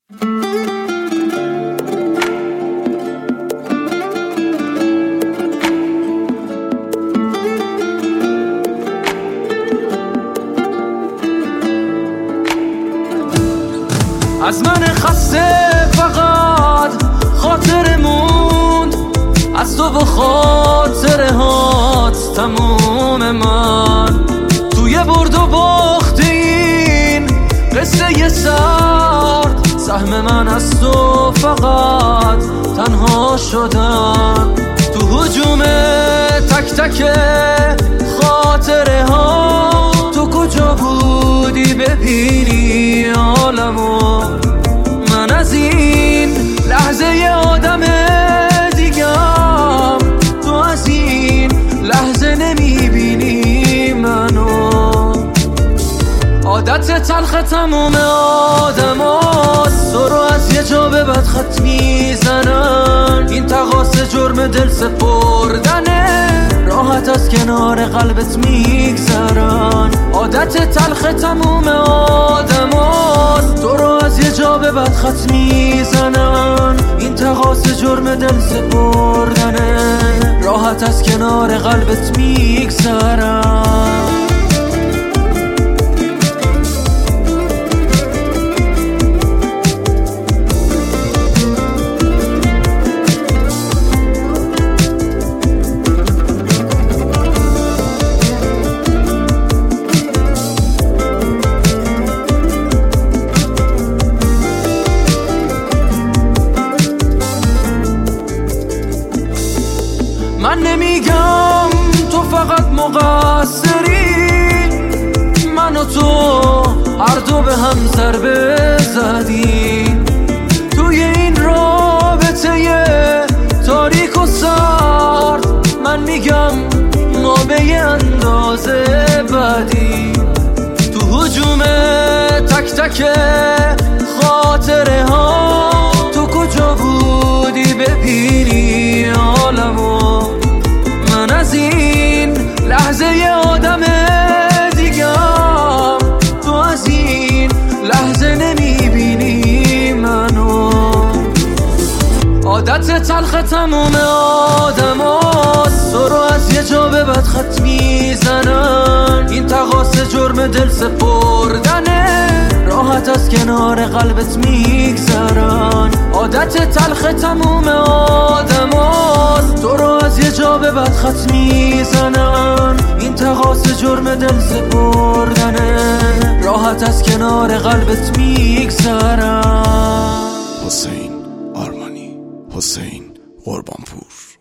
از من خسته فقط خاطر موند، از تو و خاطره هات تموم من. توی برد و باخت این قصه سرد، سهم من از تو فقط تنها شدن. تو هجوم تک تک خاطره ها، تو کجا بودی ببینی عالمو؟ من از این لحظه آدم دیگم، تو از این لحظه نمیبینی منو. عادت تلخ تموم آدم هاست، تو رو از یه جا به بد خط میزنن. این تقاص جرم دل سپردنه، راحت از کنار قلبت میگذرن. عادت تلخ تموم آدم هاست، تو رو از یه جا به بد خط میزنن. این تقاص جرم دل سپردنه، راحت از کنار قلبت میگذرن. من نمیگم تو فقط مقصری، من و تو هر دو به هم ضربه زدیم. توی این رابطه تاریک و سرد، من میگم ما به یه اندازه بدی. تو هجوم تک تک خاطره ها، تو کجا بودی ببینی عالمو؟ من از این لحظه آدم دیگم، تو از این لحظه نمیبینی منو. عادت تلخ تموم آدم هاست، تو رو از یه جا به بد خط میزنن. این تقاص جرم دل سپردنه، راحت از کنار قلبت میگذرن. عادت تلخ تموم آدم هاست، تو رو از یه جا به بد خط میزنن. این تقاص جرم دل سپردنه، راحت از کنار قلبت میگذرن. حسین آرمانی، حسین قربانپور.